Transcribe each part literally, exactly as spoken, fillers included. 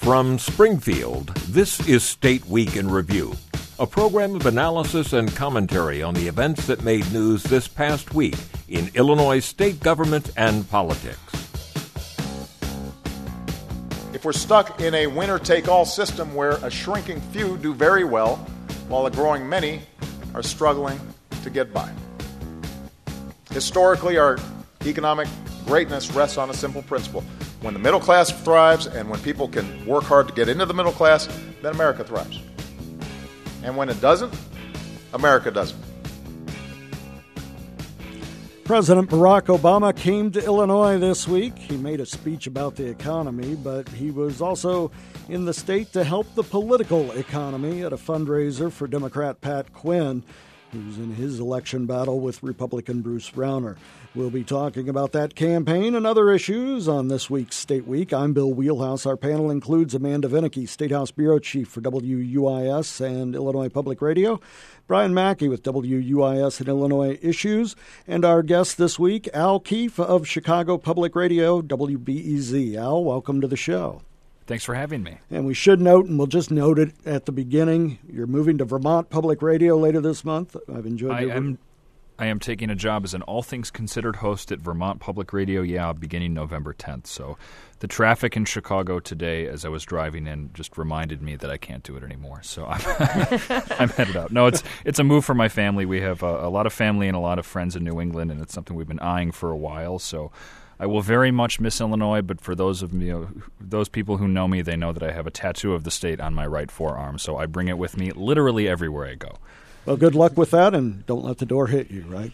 From Springfield, this is State Week in Review, a program of analysis and commentary on the events that made news this past week in Illinois state government and politics. If we're stuck in a winner-take-all system where a shrinking few do very well while a growing many are struggling to get by. Historically, our economic greatness rests on a simple principle. When the middle class thrives and when people can work hard to get into the middle class, then America thrives. And when it doesn't, America doesn't. President Barack Obama came to Illinois this week. He made a speech about the economy, but he was also in the state to help the political economy at a fundraiser for Democrat Pat Quinn, who's in his election battle with Republican Bruce Rauner. We'll be talking about that campaign and other issues on this week's State Week. I'm Bill Wheelhouse. Our panel includes Amanda Vinicky, State House Bureau Chief for W U I S and Illinois Public Radio, Brian Mackey with W U I S and Illinois Issues, and our guest this week, Al Keefe of Chicago Public Radio, W B E Z. Al, welcome to the show. Thanks for having me. And we should note, and we'll just note it at the beginning, you're moving to Vermont Public Radio later this month. I've enjoyed I your am, I am taking a job as an All Things Considered host at Vermont Public Radio, yeah, beginning November tenth. So the traffic in Chicago today as I was driving in just reminded me that I can't do it anymore. So I'm, I'm headed out. No, it's it's a move for my family. We have a, a lot of family and a lot of friends in New England, and it's something we've been eyeing for a while. So I will very much miss Illinois, but for those of you know, those people who know me, they know that I have a tattoo of the state on my right forearm, so I bring it with me literally everywhere I go. Well, good luck with that, and don't let the door hit you, right?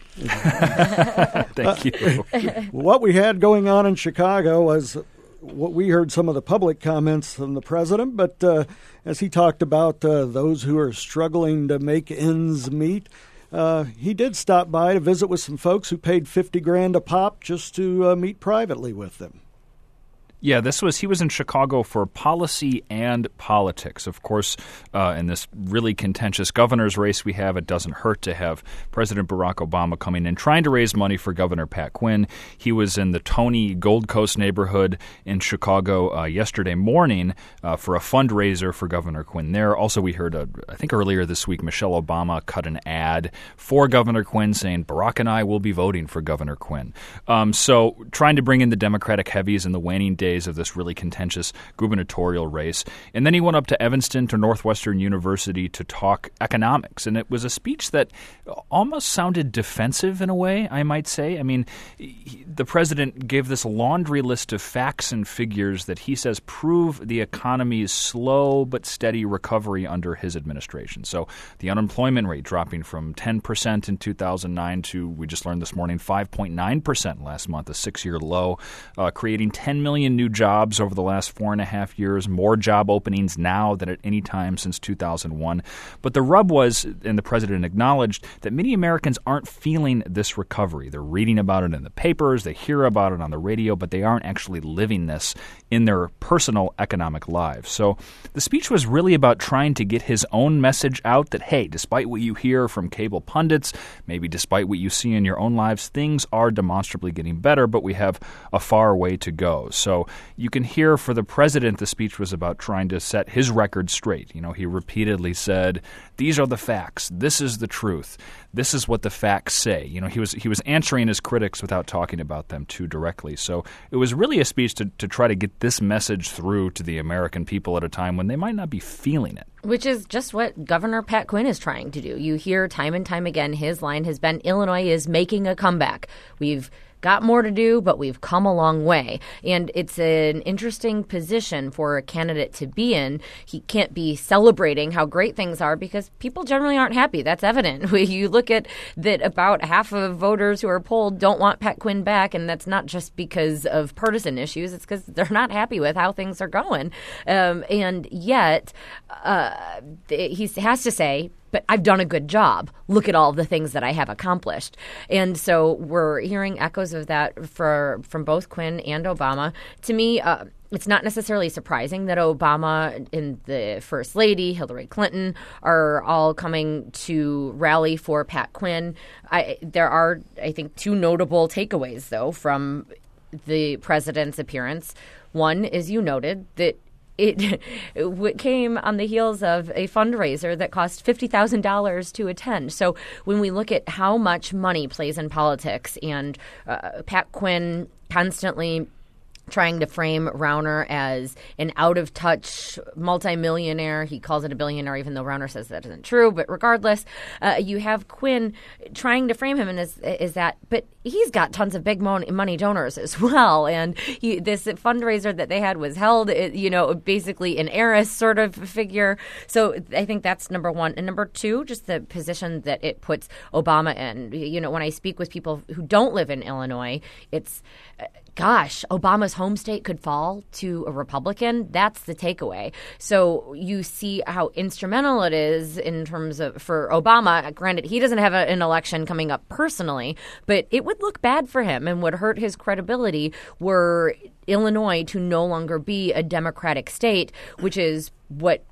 Thank you. What we had going on in Chicago was what we heard some of the public comments from the president, but uh, as he talked about uh, those who are struggling to make ends meet, Uh, he did stop by to visit with some folks who paid fifty grand a pop just to uh, meet privately with them. Yeah, this was he was in Chicago for policy and politics. Of course, uh, in this really contentious governor's race we have, it doesn't hurt to have President Barack Obama coming in trying to raise money for Governor Pat Quinn. He was in the Tony Gold Coast neighborhood in Chicago uh, yesterday morning uh, for a fundraiser for Governor Quinn there. Also, we heard, uh, I think earlier this week, Michelle Obama cut an ad for Governor Quinn saying, Barack and I will be voting for Governor Quinn. Um, so trying to bring in the Democratic heavies in the waning days of this really contentious gubernatorial race. And then he went up to Evanston to Northwestern University to talk economics. And it was a speech that almost sounded defensive in a way, I might say. I mean, he, the president gave this laundry list of facts and figures that he says prove the economy's slow but steady recovery under his administration. So the unemployment rate dropping from ten percent in two thousand nine to, we just learned this morning, five point nine percent last month, a six-year low, uh, creating ten million new jobs over the last four and a half years, more job openings now than at any time since two thousand one. But the rub was, and the president acknowledged, that many Americans aren't feeling this recovery. They're reading about it in the papers, they hear about it on the radio, but they aren't actually living this in their personal economic lives. So the speech was really about trying to get his own message out that, hey, despite what you hear from cable pundits, maybe despite what you see in your own lives, things are demonstrably getting better, but we have a far way to go. So you can hear for the president the speech was about trying to set his record straight. You know, he repeatedly said, these are the facts. This is the truth. This is what the facts say. You know, he was he was answering his critics without talking about them too directly. So it was really a speech to, to try to get this message through to the American people at a time when they might not be feeling it. Which is just what Governor Pat Quinn is trying to do. You hear time and time again, his line has been, Illinois is making a comeback. We've got more to do, but we've come a long way. And it's an interesting position for a candidate to be in. He can't be celebrating how great things are because people generally aren't happy. That's evident. You look at that about half of voters who are polled don't want Pat Quinn back, and that's not just because of partisan issues. It's because they're not happy with how things are going. Um, and yet, uh, he has to say, but I've done a good job. Look at all the things that I have accomplished. And so we're hearing echoes of that for, from both Quinn and Obama. To me, uh, it's not necessarily surprising that Obama and the First Lady, Hillary Clinton, are all coming to rally for Pat Quinn. I, there are, I think, two notable takeaways, though, from the president's appearance. One, as you noted, that It, it came on the heels of a fundraiser that cost fifty thousand dollars to attend. So when we look at how much money plays in politics, and uh, Pat Quinn constantly trying to frame Rauner as an out-of-touch multimillionaire. He calls it a billionaire, even though Rauner says that isn't true. But regardless, uh, you have Quinn trying to frame him as, as that. But he's got tons of big money donors as well. And he, this fundraiser that they had was held, you know, basically an heiress sort of figure. So I think that's number one. And number two, just the position that it puts Obama in. You know, when I speak with people who don't live in Illinois, it's gosh, Obama's home state could fall to a Republican. That's the takeaway. So you see how instrumental it is in terms of for Obama. Granted, he doesn't have a, an election coming up personally, but it would look bad for him and would hurt his credibility were Illinois to no longer be a Democratic state, which is what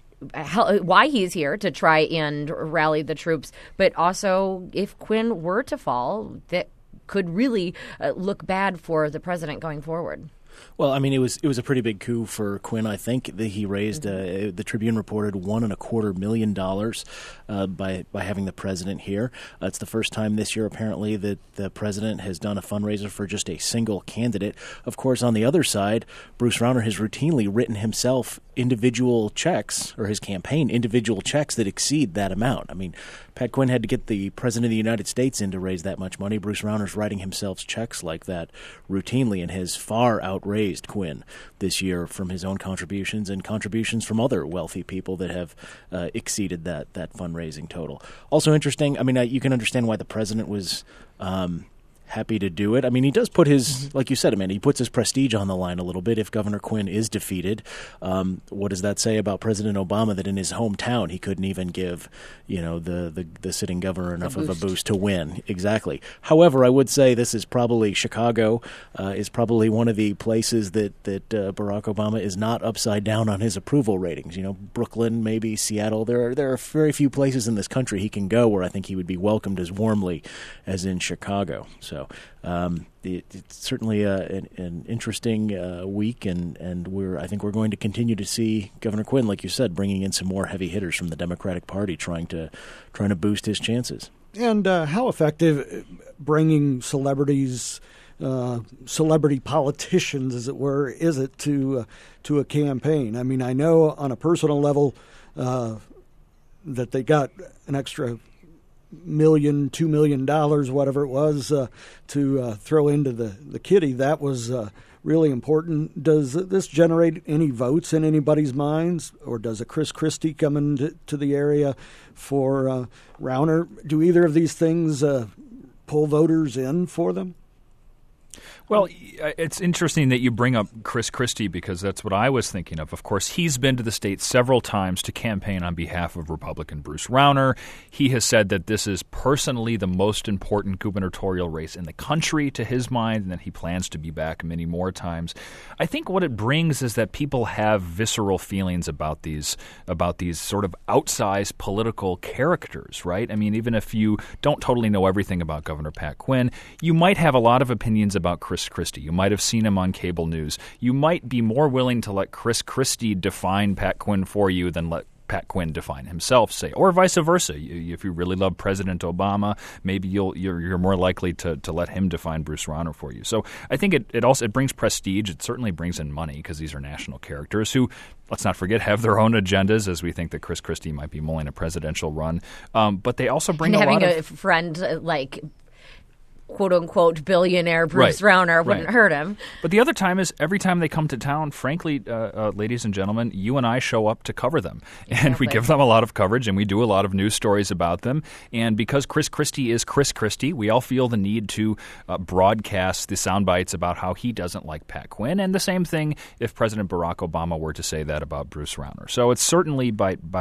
why he's here, to try and rally the troops. But also, if Quinn were to fall, that could really uh, look bad for the president going forward. Well, I mean, it was it was a pretty big coup for Quinn. I think that he raised, mm-hmm. uh, the Tribune reported, one and a quarter million dollars uh, by by having the president here. Uh, it's the first time this year, apparently, that the president has done a fundraiser for just a single candidate. Of course, on the other side, Bruce Rauner has routinely written himself individual checks, or his campaign individual checks that exceed that amount. I mean, Pat Quinn had to get the president of the United States in to raise that much money. Bruce Rauner's writing himself checks like that routinely and has far outraised Quinn this year from his own contributions and contributions from other wealthy people that have uh, exceeded that that fundraising total. Also interesting, I mean, uh, you can understand why the president was um, happy to do it. I mean, he does put his, like you said, Amanda, he puts his prestige on the line a little bit if Governor Quinn is defeated. Um, what does that say about President Obama, that in his hometown he couldn't even give, you know, the, the, the sitting governor enough a of a boost to win? Exactly. However, I would say this is probably, Chicago uh, is probably one of the places that, that uh, Barack Obama is not upside down on his approval ratings. You know, Brooklyn, maybe Seattle. There are, there are very few places in this country he can go where I think he would be welcomed as warmly as in Chicago. So Um, it, it's certainly a, an, an interesting uh, week, and, and we're I think we're going to continue to see Governor Quinn, like you said, bringing in some more heavy hitters from the Democratic Party, trying to trying to boost his chances. And uh, how effective bringing celebrities, uh, celebrity politicians, as it were, is it to uh, to a campaign? I mean, I know on a personal level uh, that they got an extra million, two million dollars, whatever it was, uh, to uh, throw into the, the kitty. That was uh, really important. Does this generate any votes in anybody's minds, or does a Chris Christie come into to the area for uh, Rauner? Do either of these things uh, pull voters in for them? Well, it's interesting that you bring up Chris Christie, because that's what I was thinking of. Of course, he's been to the state several times to campaign on behalf of Republican Bruce Rauner. He has said that this is personally the most important gubernatorial race in the country to his mind, and that he plans to be back many more times. I think what it brings is that people have visceral feelings about these about these sort of outsized political characters, right? I mean, even if you don't totally know everything about Governor Pat Quinn, you might have a lot of opinions about Chris Christie. You might have seen him on cable news. You might be more willing to let Chris Christie define Pat Quinn for you than let Pat Quinn define himself, say, or vice versa. You, if you really love President Obama, maybe you'll you're, you're more likely to to let him define Bruce Rauner for you. So I think it it also it brings prestige. It certainly brings in money, because these are national characters who, let's not forget, have their own agendas, as we think that Chris Christie might be mulling a presidential run. Um, but they also bring and a having lot a of friend uh, like, quote-unquote billionaire Bruce right. Rauner wouldn't right. hurt him. But the other time is every time they come to town, frankly, uh, uh, ladies and gentlemen, you and I show up to cover them. Exactly. And we give them a lot of coverage, and we do a lot of news stories about them. And because Chris Christie is Chris Christie, we all feel the need to uh, broadcast the sound bites about how he doesn't like Pat Quinn. And the same thing if President Barack Obama were to say that about Bruce Rauner. So it's certainly by by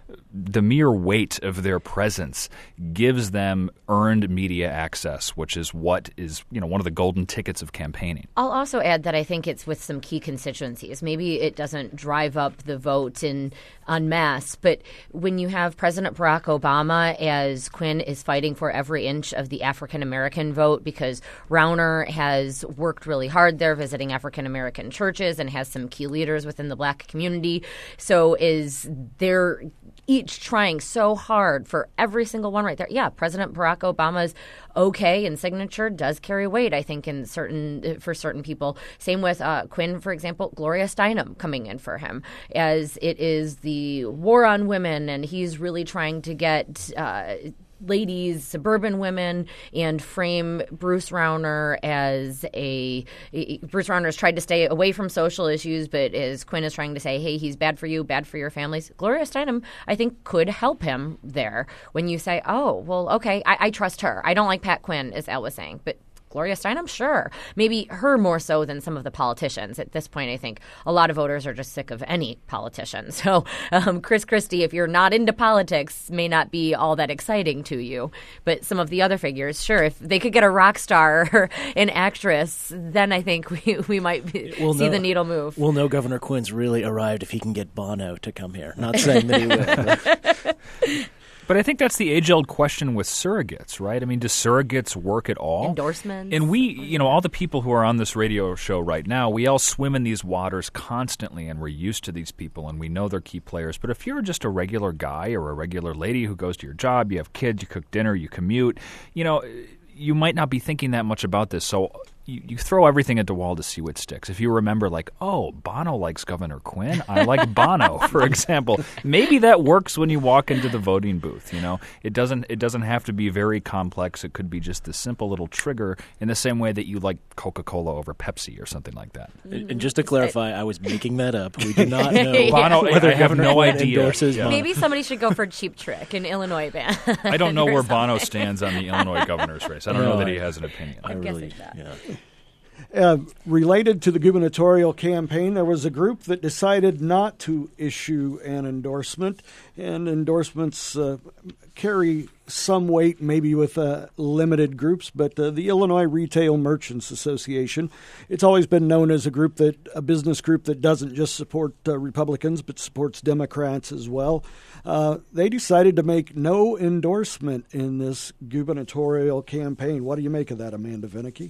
the mere weight of their presence gives them earned media access, which is what is, you know, one of the golden tickets of campaigning. I'll also add that I think it's with some key constituencies. Maybe it doesn't drive up the vote in en masse, but when you have President Barack Obama, as Quinn is fighting for every inch of the African-American vote because Rauner has worked really hard there visiting African-American churches and has some key leaders within the black community. So is they're each trying so hard for every single one right there. Yeah, President Barack Obama's okay and signature does carry weight, I think, in certain for certain people. Same with uh, Quinn, for example, Gloria Steinem coming in for him, as it is the war on women, and he's really trying to get uh, ladies, suburban women, and frame Bruce Rauner as a – Bruce Rauner has tried to stay away from social issues, but as Quinn is trying to say, hey, he's bad for you, bad for your families. Gloria Steinem, I think, could help him there when you say, oh, well, okay, I, I trust her. I don't like Pat Quinn, as Al was saying, but Gloria Steinem, sure. Maybe her more so than some of the politicians. At this point, I think a lot of voters are just sick of any politician. So um, Chris Christie, if you're not into politics, may not be all that exciting to you. But some of the other figures, sure, if they could get a rock star or an actress, then I think we, we might be, we'll see know, the needle move. We'll know Governor Quinn's really arrived if he can get Bono to come here. Not saying that he will. But. But I think that's the age-old question with surrogates, right? I mean, do surrogates work at all? Endorsements. And we, you know, all the people who are on this radio show right now, we all swim in these waters constantly, and we're used to these people, and we know they're key players. But if you're just a regular guy or a regular lady who goes to your job, you have kids, you cook dinner, you commute, you know, you might not be thinking that much about this. So you, you throw everything at the wall to see what sticks. If you remember, like, oh, Bono likes Governor Quinn, I like Bono, for example. Maybe that works when you walk into the voting booth. You know, it doesn't. It doesn't have to be very complex. It could be just this simple little trigger, in the same way that you like Coca-Cola over Pepsi or something like that. And, and just to clarify, I was making that up. We do not know yeah. Bono. whether I have Governor no Quinn idea. endorses Bono. Maybe somebody should go for Cheap Trick, an Illinois band. I don't know where Bono stands on the Illinois governor's race. I don't No, know that I- he has an opinion. I I'm really, guessing that. yeah. Uh, related to the gubernatorial campaign, there was a group that decided not to issue an endorsement, and endorsements uh, carry some weight, maybe with uh, limited groups, but uh, the Illinois Retail Merchants Association, it's always been known as a group that a business group that doesn't just support uh, Republicans but supports Democrats as well. Uh, they decided to make no endorsement in this gubernatorial campaign. What do you make of that, Amanda Vinicky?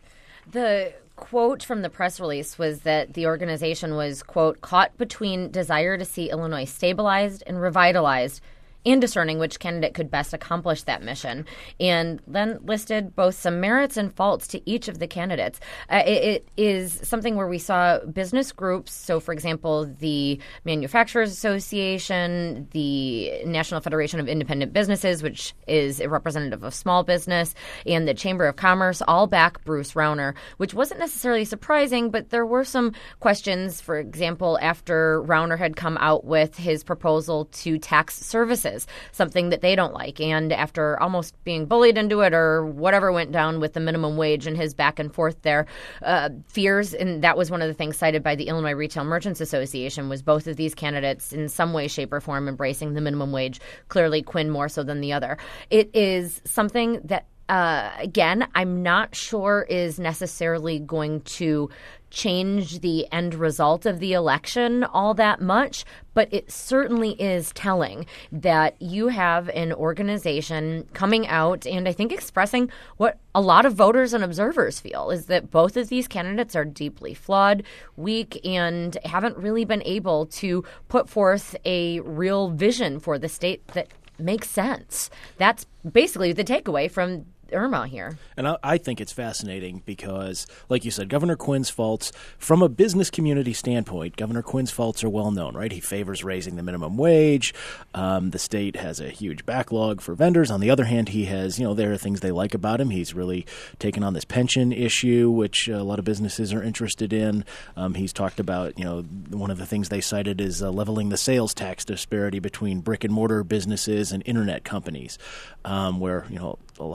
The quote from the press release was that the organization was, quote, caught between desire to see Illinois stabilized and revitalized and discerning which candidate could best accomplish that mission, and then listed both some merits and faults to each of the candidates. Uh, it, it is something where we saw business groups, so for example, the Manufacturers Association, the National Federation of Independent Businesses, which is a representative of small business, and the Chamber of Commerce, all back Bruce Rauner, which wasn't necessarily surprising, but there were some questions, for example, after Rauner had come out with his proposal to tax services, something that they don't like. And after almost being bullied into it or whatever went down with the minimum wage and his back and forth there, uh, fears, and that was one of the things cited by the Illinois Retail Merchants Association, was both of these candidates in some way, shape, or form embracing the minimum wage, clearly Quinn more so than the other. It is something that, uh, again, I'm not sure is necessarily going to change the end result of the election all that much, but it certainly is telling that you have an organization coming out and I think expressing what a lot of voters and observers feel, is that both of these candidates are deeply flawed, weak, and haven't really been able to put forth a real vision for the state that makes sense. That's basically the takeaway from Irma here. And I, I think it's fascinating because, like you said, Governor Quinn's faults, from a business community standpoint, Governor Quinn's faults are well known, right? He favors raising the minimum wage. Um, the state has a huge backlog for vendors. On the other hand, he has, you know, there are things they like about him. He's really taken on this pension issue, which a lot of businesses are interested in. Um, he's talked about, you know, one of the things they cited is uh, leveling the sales tax disparity between brick and mortar businesses and internet companies, um, where, you know, a lot of us, if we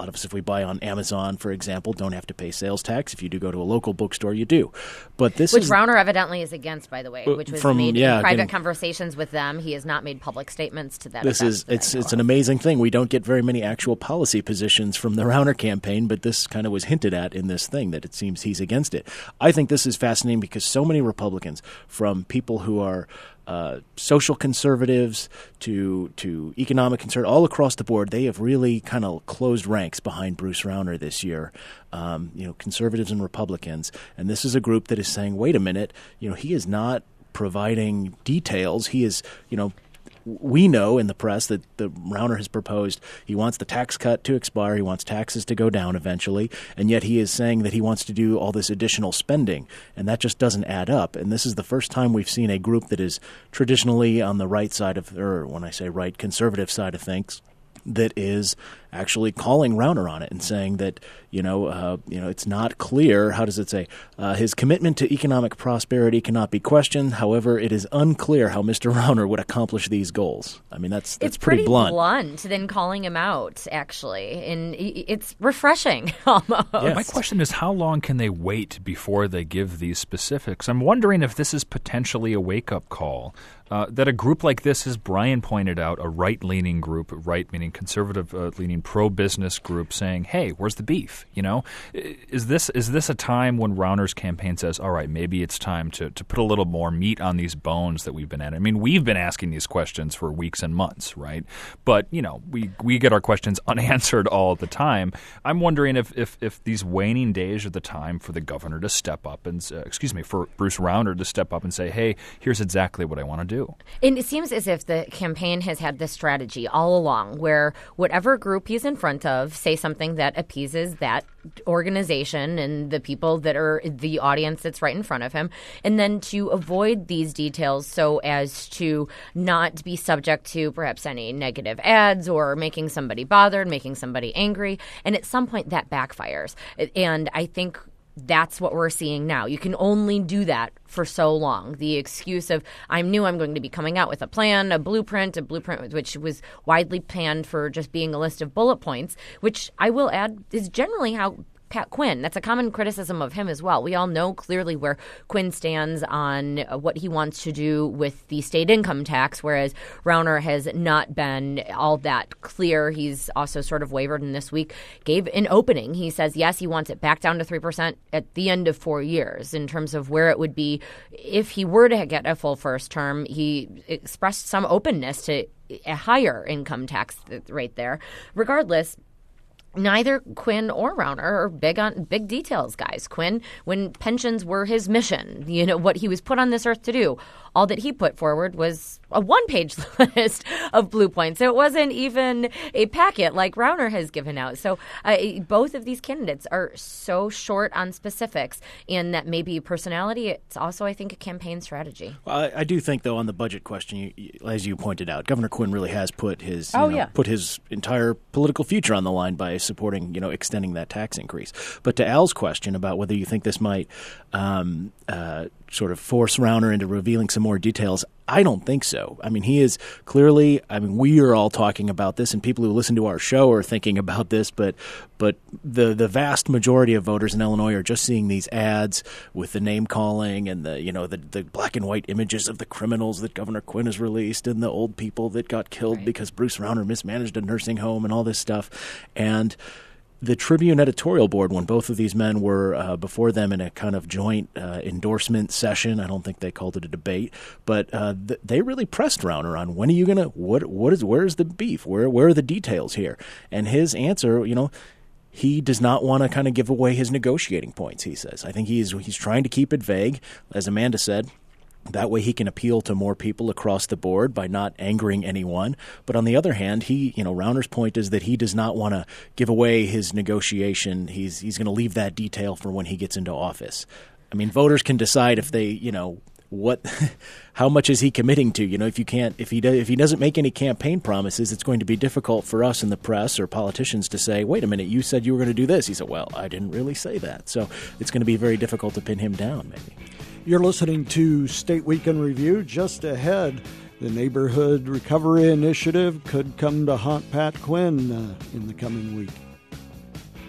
buy on Amazon, for example, don't have to pay sales tax. If you do go to a local bookstore, you do. But this which is, Rauner evidently is against, by the way, which was from, made yeah, in private again, conversations with them. He has not made public statements to that This effect is that it's I know it's of. an amazing thing. We don't get very many actual policy positions from the Rauner campaign, but this kind of was hinted at in this thing that it seems he's against it. I think this is fascinating because so many Republicans, from people who are uh, social conservatives to to economic conservatives, all across the board, they have really kind of closed ranks behind Bruce Rauner this year. Um, you know, conservatives and Republicans, and this is a group that is saying, "Wait a minute, you know, he is not providing details. He is, you know." We know in the press that the Rauner has proposed he wants the tax cut to expire, he wants taxes to go down eventually, and yet he is saying that he wants to do all this additional spending, and that just doesn't add up. And this is the first time we've seen a group that is traditionally on the right side of, or when I say right, conservative side of things, that is actually calling Rauner on it and saying that, you know, uh, you know, it's not clear. How does it say? Uh, his commitment to economic prosperity cannot be questioned. However, it is unclear how Mister Rauner would accomplish these goals. I mean, that's that's it's pretty, pretty blunt. blunt than calling him out, actually. And it's refreshing, almost. Yes. My question is, how long can they wait before they give these specifics? I'm wondering if this is potentially a wake-up call. Uh, that a group like this, as Brian pointed out, a right-leaning group, right meaning conservative-leaning pro-business group, saying, "Hey, where's the beef?" You know, is this is this a time when Rauner's campaign says, "All right, maybe it's time to to put a little more meat on these bones that we've been at"? I mean, we've been asking these questions for weeks and months, right? But you know, we we get our questions unanswered all the time. I'm wondering if if if these waning days are the time for the governor to step up and, uh, excuse me, for Bruce Rauner to step up and say, "Hey, here's exactly what I want to do." And it seems as if the campaign has had this strategy all along where whatever group he's in front of, say something that appeases that organization and the people that are the audience that's right in front of him, and then to avoid these details so as to not be subject to perhaps any negative ads or making somebody bothered, making somebody angry. And at some point that backfires. And I think that's what we're seeing now. You can only do that for so long. The excuse of, I'm new, I'm going to be coming out with a plan, a blueprint, a blueprint which was widely panned for just being a list of bullet points, which I will add is generally how Pat Quinn. That's a common criticism of him as well. We all know clearly where Quinn stands on what he wants to do with the state income tax, whereas Rauner has not been all that clear. He's also sort of wavered, and this week gave an opening. He says, yes, he wants it back down to three percent at the end of four years in terms of where it would be if he were to get a full first term. He expressed some openness to a higher income tax rate there. Regardless, neither Quinn or Rauner are big on big details guys. Quinn, when pensions were his mission, you know, what he was put on this earth to do, all that he put forward was a one-page list of blue points. So it wasn't even a packet like Rauner has given out. So uh, both of these candidates are so short on specifics, and that may be personality. It's also, I think, a campaign strategy. Well, I, I do think, though, on the budget question, you, you, as you pointed out, Governor Quinn really has put his you oh, know, yeah. put his entire political future on the line by supporting, you know, extending that tax increase. But to Al's question about whether you think this might um, uh, sort of force Rauner into revealing some more details, I don't think so. I mean, he is clearly, I mean, we are all talking about this, and people who listen to our show are thinking about this, but but the the vast majority of voters in Illinois are just seeing these ads with the name calling and the, you know, the, the black and white images of the criminals that Governor Quinn has released and the old people that got killed right. because Bruce Rauner mismanaged a nursing home and all this stuff. And the Tribune editorial board, when both of these men were uh, before them in a kind of joint uh, endorsement session, I don't think they called it a debate, but uh, th- they really pressed Rauner on when are you going to, what, what is, where's the beef? Where, where are the details here? And his answer, you know, he does not want to kind of give away his negotiating points, he says. I think he's he's trying to keep it vague, as Amanda said. That way he can appeal to more people across the board by not angering anyone. But on the other hand, he, you know, Rauner's point is that he does not want to give away his negotiation. He's he's going to leave that detail for when he gets into office. I mean, voters can decide if they, you know, what, how much is he committing to? You know, if you can't, if he does, if he doesn't make any campaign promises, it's going to be difficult for us in the press or politicians to say, wait a minute, you said you were going to do this. He said, well, I didn't really say that. So it's going to be very difficult to pin him down, maybe. You're listening to State Week in Review. Just ahead, the Neighborhood Recovery Initiative could come to haunt Pat Quinn uh, in the coming week.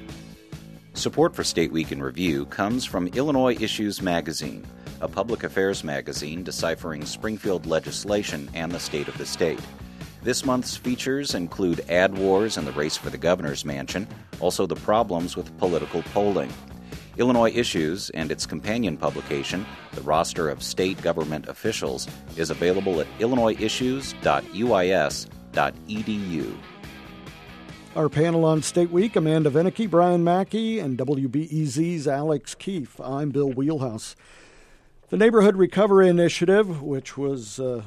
Support for State Week in Review comes from Illinois Issues Magazine, a public affairs magazine deciphering Springfield legislation and the state of the state. This month's features include ad wars and the race for the governor's mansion, also the problems with political polling. Illinois Issues and its companion publication, The Roster of State Government Officials, is available at illinois issues dot u i s dot e d u. Our panel on State Week, Amanda Vinicky, Brian Mackey, and W B E Z's Alex Keefe. I'm Bill Wheelhouse. The Neighborhood Recovery Initiative, which was uh,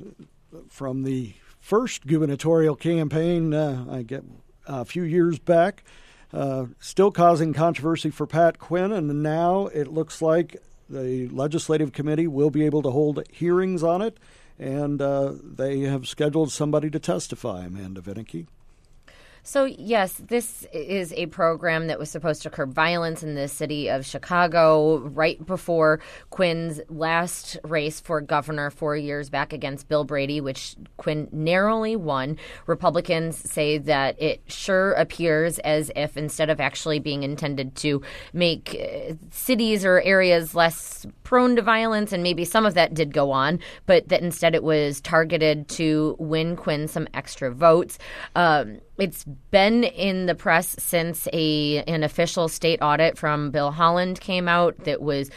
from the first gubernatorial campaign, uh, I get a few years back, Uh, still causing controversy for Pat Quinn, and now it looks like the Legislative Committee will be able to hold hearings on it, and uh, they have scheduled somebody to testify, Amanda Vinicky. So, yes, this is a program that was supposed to curb violence in the city of Chicago right before Quinn's last race for governor four years back against Bill Brady, which Quinn narrowly won. Republicans say that it sure appears as if instead of actually being intended to make uh, cities or areas less prone to violence, and maybe some of that did go on, but that instead it was targeted to win Quinn some extra votes. Um, It's been in the press since a an official state audit from Bill Holland came out that was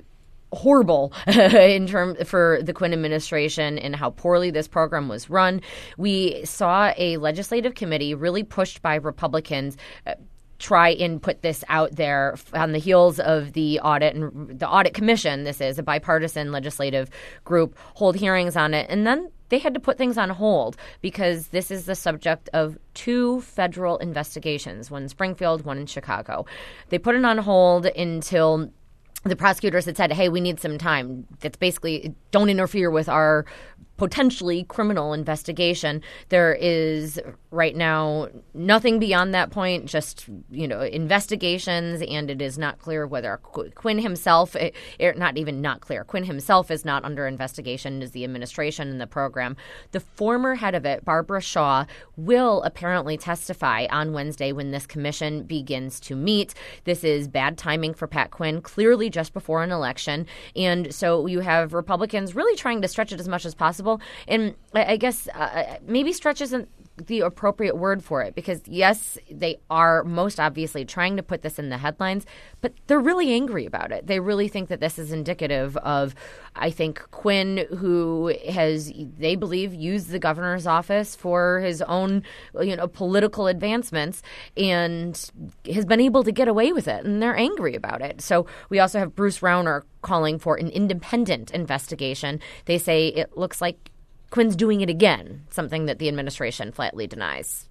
horrible in term for the Quinn administration and how poorly this program was run. We saw a legislative committee really pushed by Republicans uh, try and put this out there on the heels of the audit, and the audit commission, this is a bipartisan legislative group, hold hearings on it. And then they had to put things on hold because this is the subject of two federal investigations, one in Springfield, one in Chicago. They put it on hold until the prosecutors had said, hey, we need some time. That's basically, don't interfere with our potentially criminal investigation. There is right now nothing beyond that point, just, you know, investigations, and it is not clear whether Qu- Quinn himself, it, it, not even not clear, Quinn himself is not under investigation, is the administration and the program. The former head of it, Barbara Shaw, will apparently testify on Wednesday when this commission begins to meet. This is bad timing for Pat Quinn, clearly just before an election, and so you have Republicans really trying to stretch it as much as possible. And I guess uh, maybe stretch isn't the appropriate word for it, because, yes, they are most obviously trying to put this in the headlines, but they're really angry about it. They really think that this is indicative of, I think, Quinn, who has, they believe, used the governor's office for his own, you know, political advancements and has been able to get away with it, and they're angry about it. So we also have Bruce Rauner calling for an independent investigation. They say it looks like Quinn's doing it again, something that the administration flatly denies.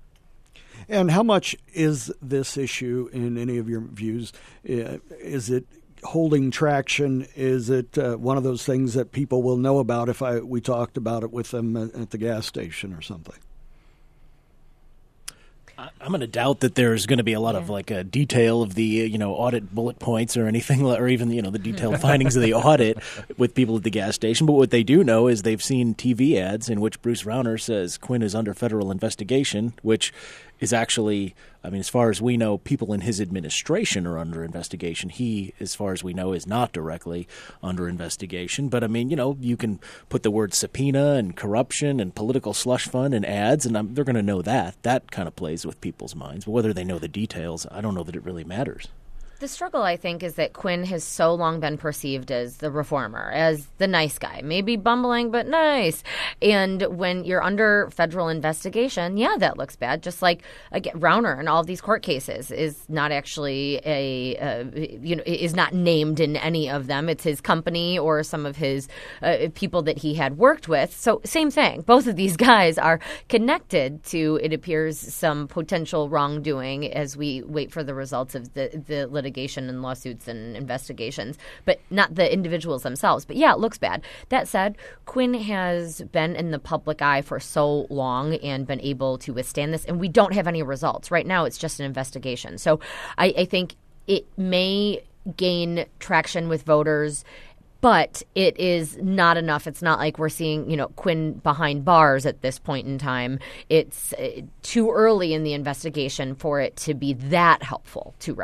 And how much is this issue, in any of your views? Uh, is it holding traction? Is it uh, one of those things that people will know about if I we talked about it with them at, at the gas station or something? I'm going to doubt that there's going to be a lot yeah. of like a detail of the, you know, audit bullet points or anything, or even, you know, the detailed findings of the audit with people at the gas station. But what they do know is they've seen T V ads in which Bruce Rauner says Quinn is under federal investigation, which is actually, I mean, as far as we know, people in his administration are under investigation. He, as far as we know, is not directly under investigation. But, I mean, you know, you can put the word subpoena and corruption and political slush fund in ads, and um, they're going to know that. That kind of plays with people's minds. But whether they know the details, I don't know that it really matters. The struggle, I think, is that Quinn has so long been perceived as the reformer, as the nice guy, maybe bumbling, but nice. And when you're under federal investigation, yeah, that looks bad. Just like again, Rauner in all of these court cases is not actually a, uh, you know, is not named in any of them. It's his company or some of his uh, people that he had worked with. So same thing. Both of these guys are connected to, it appears, some potential wrongdoing as we wait for the results of the, the litigation. litigation and lawsuits and investigations, but not the individuals themselves. But yeah, it looks bad. That said, Quinn has been in the public eye for so long and been able to withstand this, and we don't have any results. Right now, it's just an investigation. So I, I think it may gain traction with voters, but it is not enough. It's not like we're seeing, you know, Quinn behind bars at this point in time. It's uh, too early in the investigation for it to be that helpful to Rauner.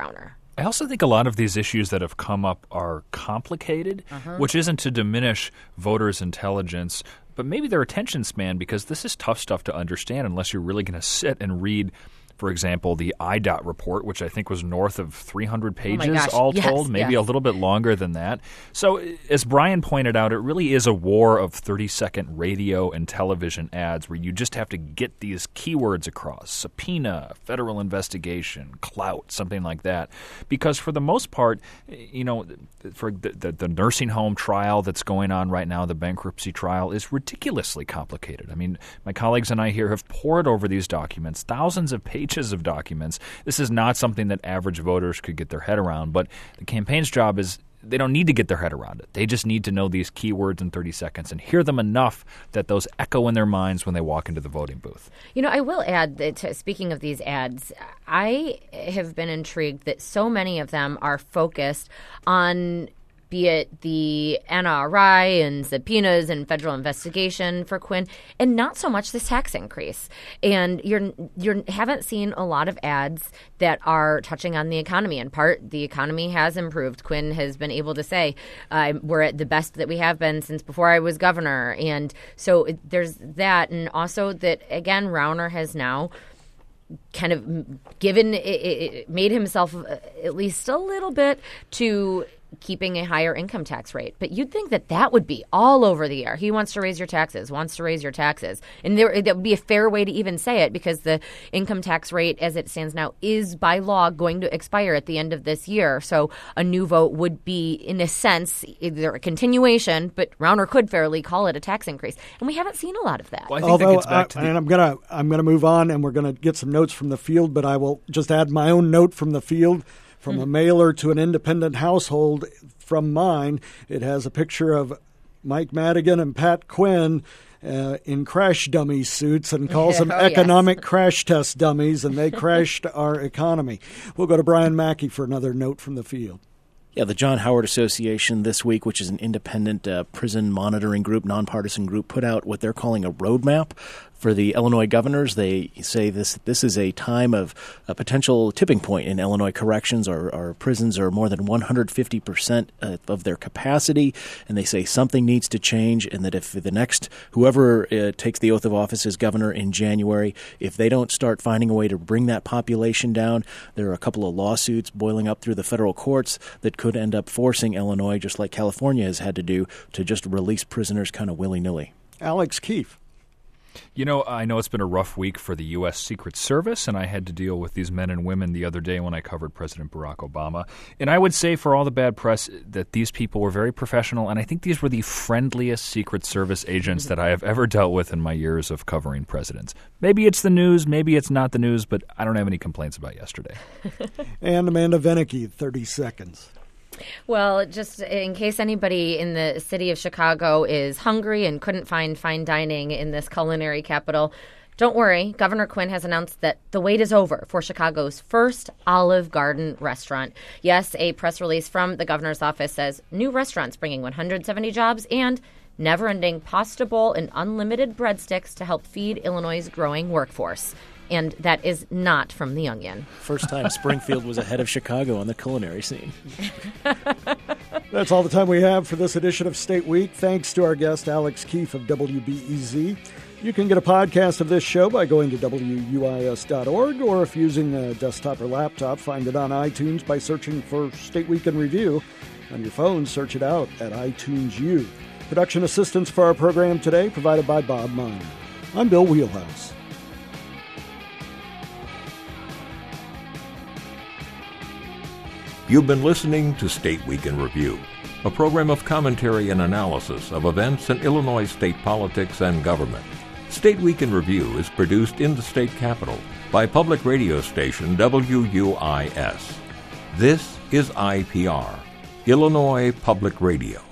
I also think a lot of these issues that have come up are complicated, uh-huh. which isn't to diminish voters' intelligence, but maybe their attention span, because this is tough stuff to understand unless you're really going to sit and read, for example, the I D O T report, which I think was north of three hundred pages oh all yes, told, maybe yes. a little bit longer than that. So as Brian pointed out, it really is a war of thirty-second radio and television ads where you just have to get these keywords across: subpoena, federal investigation, clout, something like that. Because for the most part, you know, for the, the, the nursing home trial that's going on right now, the bankruptcy trial, is ridiculously complicated. I mean, my colleagues and I here have pored over these documents, thousands of pages of documents. This is not something that average voters could get their head around, but the campaign's job is they don't need to get their head around it. They just need to know these keywords in thirty seconds and hear them enough that those echo in their minds when they walk into the voting booth. You know, I will add that, speaking of these ads, I have been intrigued that so many of them are focused on, be it the N R I and subpoenas and federal investigation for Quinn, and not so much this tax increase. And you're you haven't seen a lot of ads that are touching on the economy. In part, the economy has improved. Quinn has been able to say uh, we're at the best that we have been since before I was governor. And so it, there's that, and also that, again, Rauner has now kind of given, it, it made himself at least a little bit to keeping a higher income tax rate. But you'd think that that would be all over the air. He wants to raise your taxes, wants to raise your taxes. And there, that would be a fair way to even say it, because the income tax rate as it stands now is by law going to expire at the end of this year. So a new vote would be, in a sense, either a continuation, but Rauner could fairly call it a tax increase. And we haven't seen a lot of that. Well, I think Although, that gets back to uh, the- and I'm gonna I'm gonna move on, and we're gonna get some notes from the field, but I will just add my own note from the field. From a mailer to an independent household from mine, it has a picture of Mike Madigan and Pat Quinn uh, in crash dummy suits and calls them Oh, economic yes. crash test dummies, and they crashed our economy. We'll go to Brian Mackey for another note from the field. Yeah, the John Howard Association this week, which is an independent uh, prison monitoring group, nonpartisan group, put out what they're calling a roadmap for the Illinois governors. They say this this is a time of a potential tipping point in Illinois corrections. Our, our prisons are more than one hundred fifty percent of their capacity, and they say something needs to change, and that if the next, whoever uh, takes the oath of office as governor in January, if they don't start finding a way to bring that population down, there are a couple of lawsuits boiling up through the federal courts that could end up forcing Illinois, just like California has had to do, to just release prisoners kind of willy-nilly. Alex Keefe. You know, I know it's been a rough week for the U S Secret Service, and I had to deal with these men and women the other day when I covered President Barack Obama. And I would say, for all the bad press, that these people were very professional, and I think these were the friendliest Secret Service agents that I have ever dealt with in my years of covering presidents. Maybe it's the news, maybe it's not the news, but I don't have any complaints about yesterday. And Amanda Venicky, thirty seconds. Well, just in case anybody in the city of Chicago is hungry and couldn't find fine dining in this culinary capital, don't worry. Governor Quinn has announced that the wait is over for Chicago's first Olive Garden restaurant. Yes, a press release from the governor's office says new restaurants bringing one hundred seventy jobs and never-ending pasta bowl and unlimited breadsticks to help feed Illinois' growing workforce. And that is not from The Onion. First time Springfield was ahead of Chicago on the culinary scene. That's all the time we have for this edition of State Week. Thanks to our guest, Alex Keefe of W B E Z. You can get a podcast of this show by going to W U I S dot org, or if using a desktop or laptop, find it on iTunes by searching for State Week in Review. On your phone, search it out at iTunes U. Production assistance for our program today provided by Bob Miner. I'm Bill Wheelhouse. You've been listening to State Week in Review, a program of commentary and analysis of events in Illinois state politics and government. State Week in Review is produced in the state capital by public radio station W U I S. This is I P R, Illinois Public Radio.